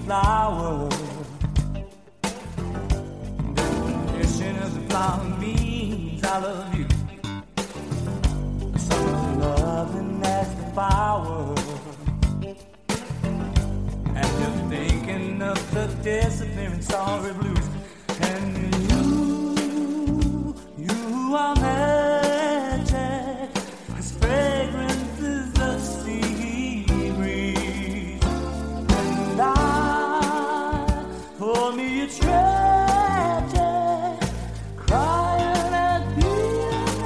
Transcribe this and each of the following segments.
flower. Definition of the flower means I love you. Summer's loving as the power. And you're thinking of the disappearing sorry blues. And you are magic, as fragrant as the sea breeze. And for me it's tragic, crying and being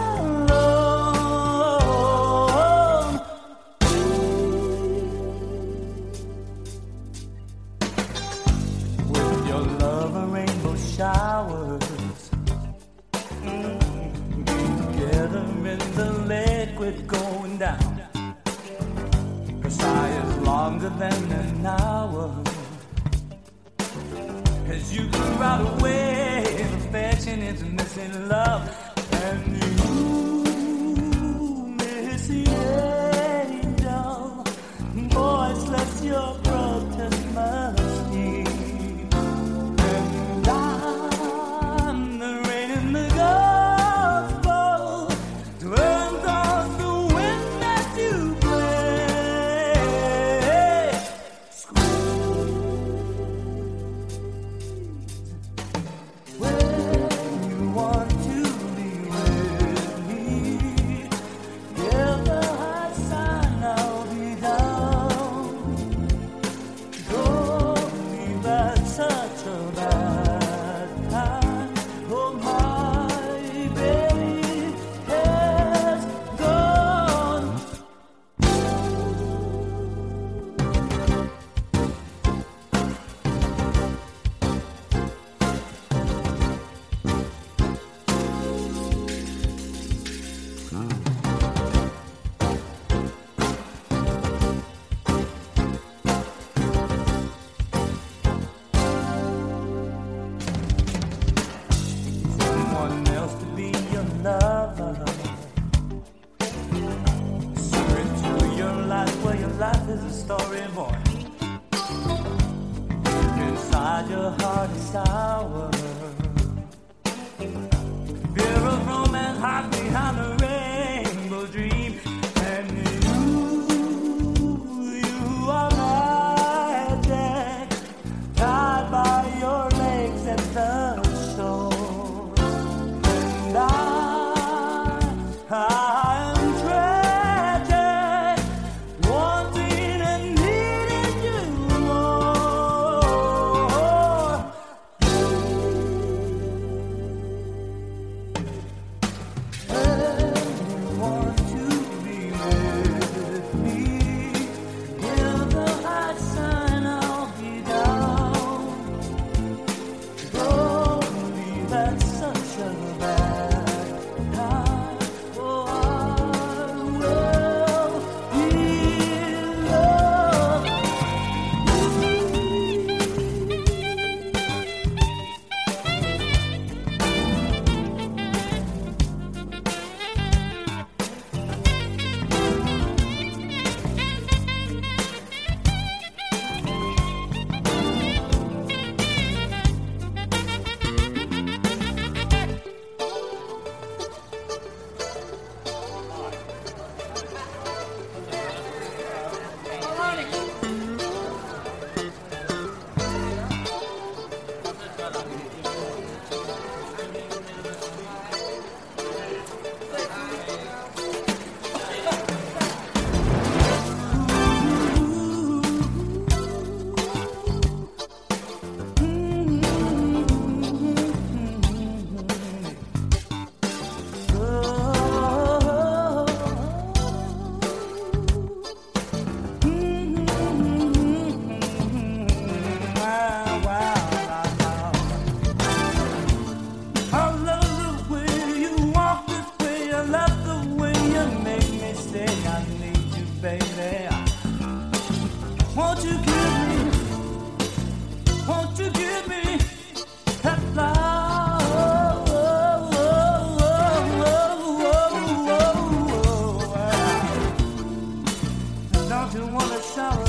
alone. With your love and rainbow showers, together in the liquid going down. Her sigh is longer than an hour. As you go right away, affection is missing love. And you miss the angel, voiceless your protest must be. And I'm the rain in the gospel, turns on the wind that you play. When you want to be with me, give the high sign, I'll be down. Don't leave at such a bad time. Oh, my baby has gone. Someone else to be your lover. Secret to your life, where your life is a storyboard. Inside your heart is sour. Fear of romance hides behind a rainbow dream. And you are magic, tied by your legs at the shore. And I am tragic, wanting and needing you more. When you want to be with me, give the high sign, I'll be down. Don't leave at such a bad time. Oh, I will be loved. I love the way you walk this way. I love the way you make me say I need you, baby. Won't you give me that flower? Don't you wanna shower